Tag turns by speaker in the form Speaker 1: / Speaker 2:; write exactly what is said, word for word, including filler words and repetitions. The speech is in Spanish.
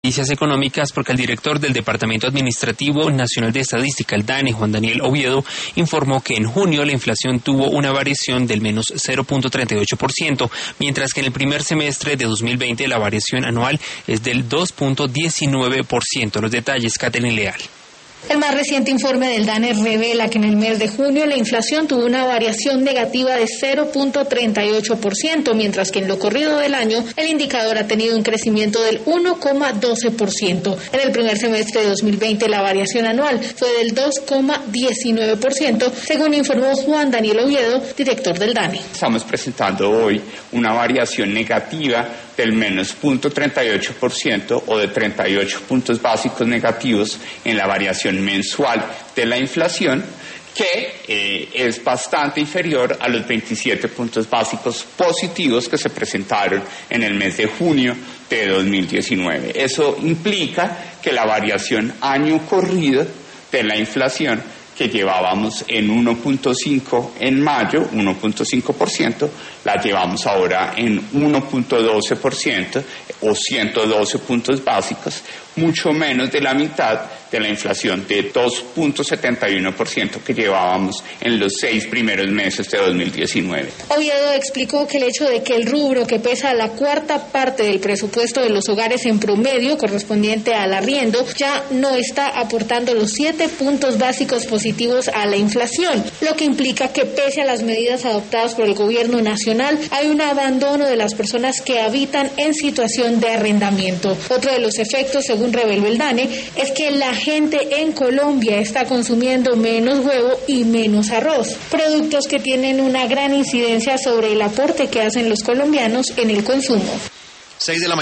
Speaker 1: Noticias económicas, porque el director del Departamento Administrativo Nacional de Estadística, el DANE, Juan Daniel Oviedo, informó que en junio la inflación tuvo una variación del menos cero punto treinta y ocho por ciento, mientras que en el primer semestre de dos mil veinte la variación anual es del dos punto diecinueve por ciento. Los detalles, Catherine Leal.
Speaker 2: El más reciente informe del DANE revela que en el mes de junio la inflación tuvo una variación negativa de cero punto treinta y ocho por ciento, mientras que en lo corrido del año el indicador ha tenido un crecimiento del uno coma doce por ciento. En el primer semestre de dos mil veinte la variación anual fue del dos coma diecinueve por ciento, según informó Juan Daniel Oviedo, director del DANE.
Speaker 3: Estamos presentando hoy una variación negativa del menos cero punto treinta y ocho por ciento o de treinta y ocho puntos básicos negativos en la variación mensual de la inflación, que eh, es bastante inferior a los veintisiete puntos básicos positivos que se presentaron en el mes de junio de dos mil diecinueve. Eso implica que la variación año corrido de la inflación, que llevábamos en uno punto cinco en mayo, uno punto cinco por ciento, la llevamos ahora en uno punto doce por ciento o ciento doce puntos básicos, mucho menos de la mitad de la inflación de dos punto setenta y uno por ciento que llevábamos en los seis primeros meses de dos mil diecinueve.
Speaker 2: Oviedo explicó que el hecho de que el rubro que pesa la cuarta parte del presupuesto de los hogares en promedio, correspondiente al arriendo, ya no está aportando los siete puntos básicos positivos a la inflación, lo que implica que pese a las medidas adoptadas por el gobierno nacional, hay un abandono de las personas que habitan en situación de arrendamiento. Otro de los efectos, según reveló el DANE, es que la gente en Colombia está consumiendo menos huevo y menos arroz, productos que tienen una gran incidencia sobre el aporte que hacen los colombianos en el consumo.
Speaker 4: seis de la